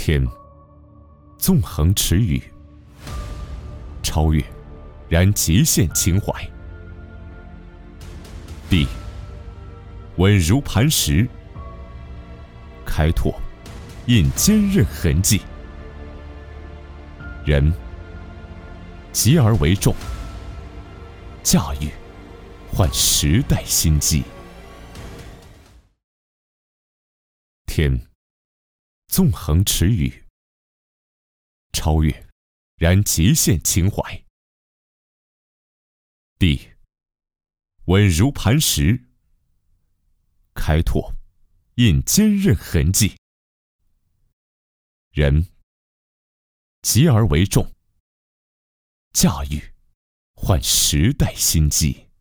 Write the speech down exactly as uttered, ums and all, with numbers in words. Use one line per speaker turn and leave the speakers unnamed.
天，纵横驰语，超越，燃极限情怀；地，稳如磐石，开拓，印坚韧痕迹；人，集而为众，驾驭，换时代心机。天，纵横驰语，超越，燃极限情怀；地，稳如磐石，开拓，印坚韧痕迹；人，集而为众，驾驭，换时代心机。